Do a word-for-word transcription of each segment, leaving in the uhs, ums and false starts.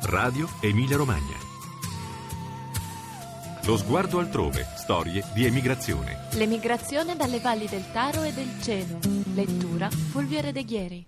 Radio Emilia Romagna. Lo sguardo altrove, storie di emigrazione. L'emigrazione dalle valli del Taro e del Ceno. Lettura Fulvio Redeghieri.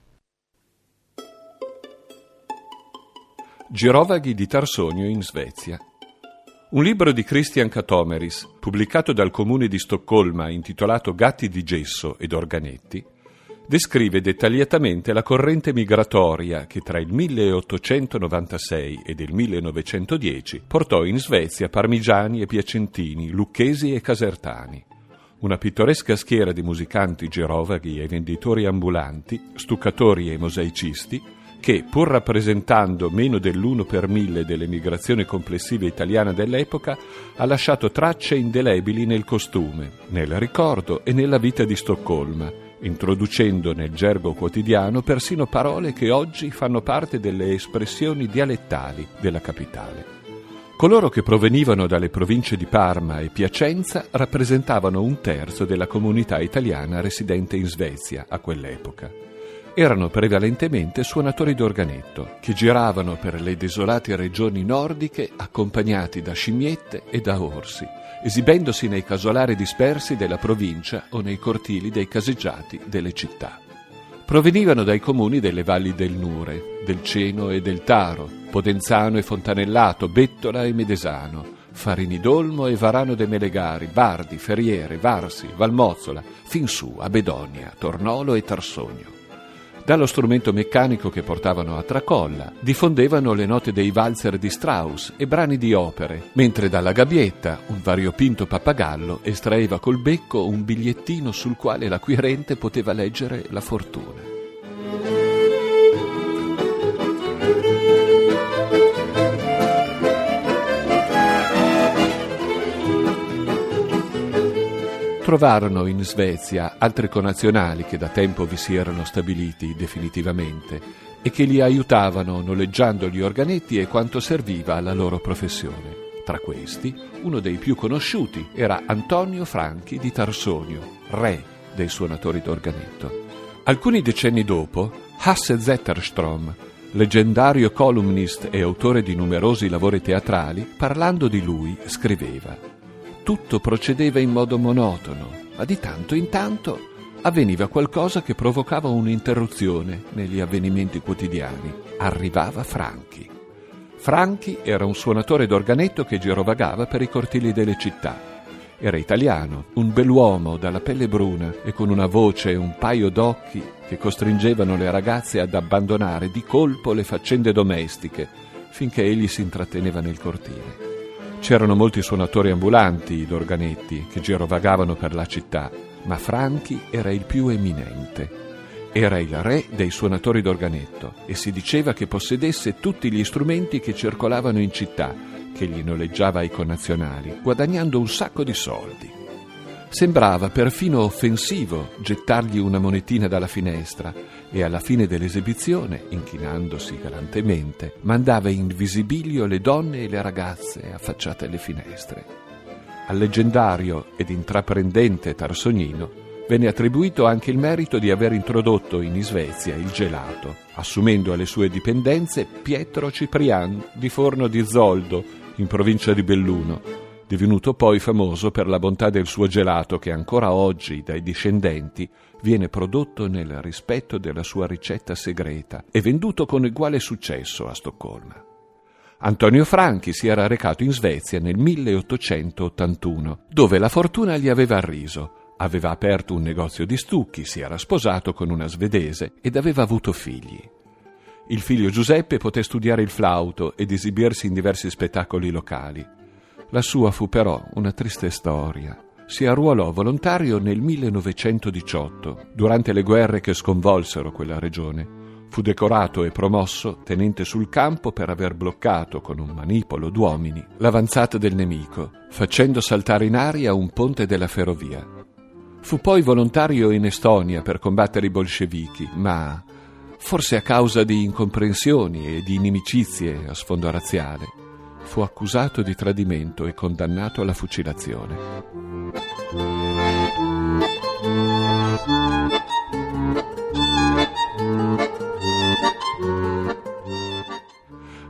Girovaghi di Tarsonio in Svezia. Un libro di Christian Katomeris, pubblicato dal comune di Stoccolma, intitolato Gatti di gesso ed organetti, descrive dettagliatamente la corrente migratoria che tra il milleottocentonovantasei ed il millenovecentodieci portò in Svezia parmigiani e piacentini, lucchesi e casertani. Una pittoresca schiera di musicanti girovaghi e venditori ambulanti, stuccatori e mosaicisti, che, pur rappresentando meno dell'uno per mille dell'emigrazione complessiva italiana dell'epoca, ha lasciato tracce indelebili nel costume, nel ricordo e nella vita di Stoccolma, introducendo nel gergo quotidiano persino parole che oggi fanno parte delle espressioni dialettali della capitale. Coloro che provenivano dalle province di Parma e Piacenza rappresentavano un terzo della comunità italiana residente in Svezia a quell'epoca. Erano prevalentemente suonatori d'organetto, che giravano per le desolate regioni nordiche accompagnati da scimmiette e da orsi, esibendosi nei casolari dispersi della provincia o nei cortili dei caseggiati delle città. Provenivano dai comuni delle valli del Nure, del Ceno e del Taro, Podenzano e Fontanellato, Bettola e Medesano, Farinidolmo e Varano de Melegari, Bardi, Ferriere, Varsi, Valmozzola, fin su a Bedonia, Tornolo e Tarsonio. Dallo strumento meccanico che portavano a tracolla diffondevano le note dei valzer di Strauss e brani di opere, mentre dalla gabbietta un variopinto pappagallo estraeva col becco un bigliettino sul quale l'acquirente poteva leggere la fortuna. Trovarono in Svezia altri connazionali che da tempo vi si erano stabiliti definitivamente e che li aiutavano noleggiando gli organetti e quanto serviva alla loro professione. Tra questi, uno dei più conosciuti era Antonio Franchi di Tarsonio, re dei suonatori d'organetto. Alcuni decenni dopo, Hasse Zetterström, leggendario columnist e autore di numerosi lavori teatrali, parlando di lui, scriveva: tutto procedeva in modo monotono, ma di tanto in tanto avveniva qualcosa che provocava un'interruzione negli avvenimenti quotidiani. Arrivava Franchi. Franchi era un suonatore d'organetto che girovagava per i cortili delle città. Era italiano, un bell'uomo dalla pelle bruna e con una voce e un paio d'occhi che costringevano le ragazze ad abbandonare di colpo le faccende domestiche finché egli si intratteneva nel cortile. C'erano molti suonatori ambulanti d'organetti che girovagavano per la città, ma Franchi era il più eminente. Era il re dei suonatori d'organetto e si diceva che possedesse tutti gli strumenti che circolavano in città, che gli noleggiava ai connazionali, guadagnando un sacco di soldi. Sembrava perfino offensivo gettargli una monetina dalla finestra e alla fine dell'esibizione, inchinandosi galantemente, mandava in visibilio le donne e le ragazze affacciate alle finestre. Al leggendario ed intraprendente tarsonino venne attribuito anche il merito di aver introdotto in Svezia il gelato, assumendo alle sue dipendenze Pietro Ciprian di Forno di Zoldo, in provincia di Belluno, divenuto poi famoso per la bontà del suo gelato che ancora oggi dai discendenti viene prodotto nel rispetto della sua ricetta segreta e venduto con uguale successo a Stoccolma. Antonio Franchi si era recato in Svezia nel milleottocentottantuno, dove la fortuna gli aveva arriso. Aveva aperto un negozio di stucchi, si era sposato con una svedese ed aveva avuto figli. Il figlio Giuseppe poté studiare il flauto ed esibirsi in diversi spettacoli locali. La sua fu però una triste storia. Si arruolò volontario nel millenovecentodiciotto, durante le guerre che sconvolsero quella regione. Fu decorato e promosso tenente sul campo per aver bloccato con un manipolo d'uomini l'avanzata del nemico, facendo saltare in aria un ponte della ferrovia. Fu poi volontario in Estonia per combattere i bolscevichi, ma, forse a causa di incomprensioni e di inimicizie a sfondo razziale, fu accusato di tradimento e condannato alla fucilazione.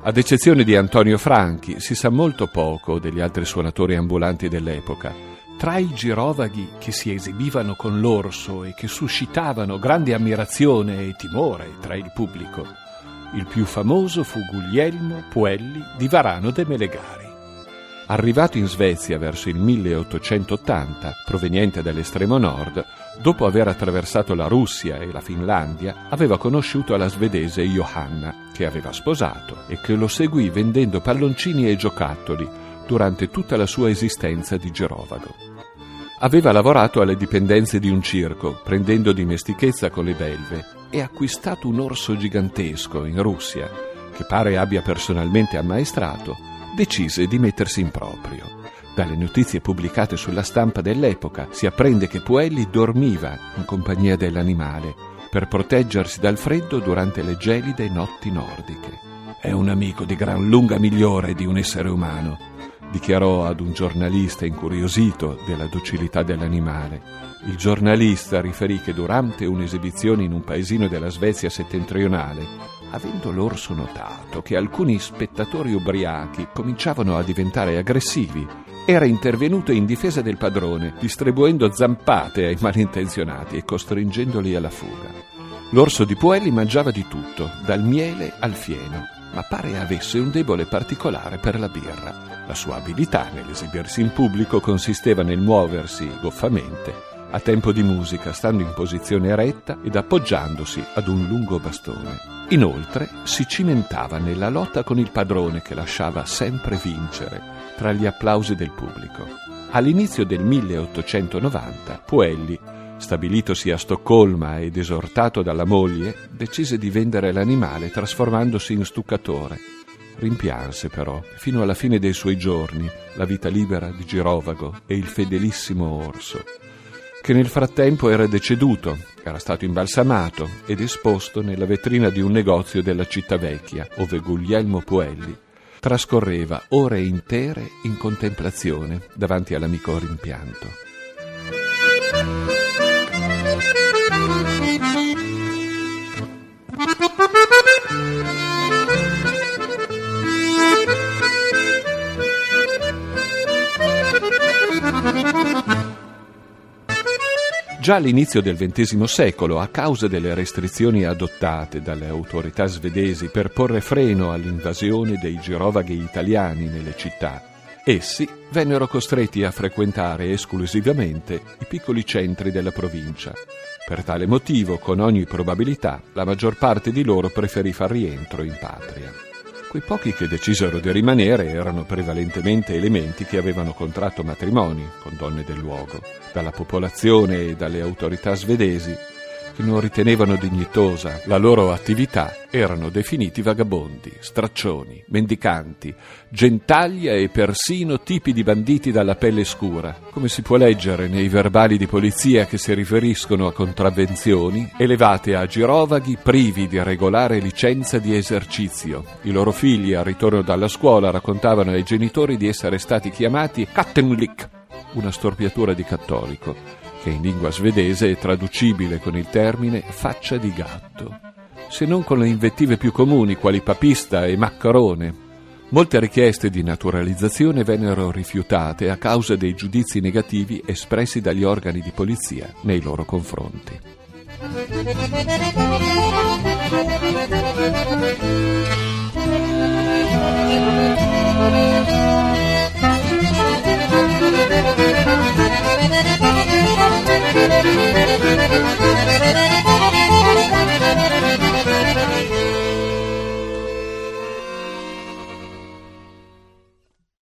Ad eccezione di Antonio Franchi, si sa molto poco degli altri suonatori ambulanti dell'epoca. Tra i girovaghi che si esibivano con l'orso e che suscitavano grande ammirazione e timore tra il pubblico, il più famoso fu Guglielmo Puelli di Varano de' Melegari. Arrivato in Svezia verso il milleottocentottanta, proveniente dall'estremo nord, dopo aver attraversato la Russia e la Finlandia, aveva conosciuto la svedese Johanna, che aveva sposato e che lo seguì vendendo palloncini e giocattoli durante tutta la sua esistenza di girovago. Aveva lavorato alle dipendenze di un circo, prendendo dimestichezza con le belve, e acquistato un orso gigantesco in Russia, che pare abbia personalmente ammaestrato, decise di mettersi in proprio. Dalle notizie pubblicate sulla stampa dell'epoca si apprende che Puelli dormiva in compagnia dell'animale per proteggersi dal freddo durante le gelide notti nordiche. «È un amico di gran lunga migliore di un essere umano», dichiarò ad un giornalista incuriosito della docilità dell'animale. Il giornalista riferì che durante un'esibizione in un paesino della Svezia settentrionale, avendo l'orso notato che alcuni spettatori ubriachi cominciavano a diventare aggressivi, era intervenuto in difesa del padrone, distribuendo zampate ai malintenzionati e costringendoli alla fuga. L'orso di Puelli mangiava di tutto, dal miele al fieno, ma pare avesse un debole particolare per la birra. La sua abilità nell'esibirsi in pubblico consisteva nel muoversi goffamente, a tempo di musica, stando in posizione eretta ed appoggiandosi ad un lungo bastone. Inoltre si cimentava nella lotta con il padrone, che lasciava sempre vincere tra gli applausi del pubblico. All'inizio del milleottocentonovanta, Puelli, stabilitosi a Stoccolma ed esortato dalla moglie, decise di vendere l'animale trasformandosi in stuccatore. Rimpianse però, fino alla fine dei suoi giorni, la vita libera di girovago e il fedelissimo orso, che nel frattempo era deceduto, era stato imbalsamato ed esposto nella vetrina di un negozio della città vecchia, ove Guglielmo Puelli trascorreva ore intere in contemplazione davanti all'amico rimpianto. Già all'inizio del ventesimo secolo, a causa delle restrizioni adottate dalle autorità svedesi per porre freno all'invasione dei girovaghi italiani nelle città, essi vennero costretti a frequentare esclusivamente i piccoli centri della provincia. Per tale motivo, con ogni probabilità, la maggior parte di loro preferì far rientro in patria. Quei pochi che decisero di rimanere erano prevalentemente elementi che avevano contratto matrimoni con donne del luogo. Dalla popolazione e dalle autorità svedesi, che non ritenevano dignitosa la loro attività, erano definiti vagabondi, straccioni, mendicanti, gentaglia e persino tipi di banditi dalla pelle scura, come si può leggere nei verbali di polizia che si riferiscono a contravvenzioni elevate a girovaghi privi di regolare licenza di esercizio. I loro figli, al ritorno dalla scuola, raccontavano ai genitori di essere stati chiamati Kattenlik, una storpiatura di cattolico, che in lingua svedese è traducibile con il termine faccia di gatto, se non con le invettive più comuni quali papista e maccarone. Molte richieste di naturalizzazione vennero rifiutate a causa dei giudizi negativi espressi dagli organi di polizia nei loro confronti.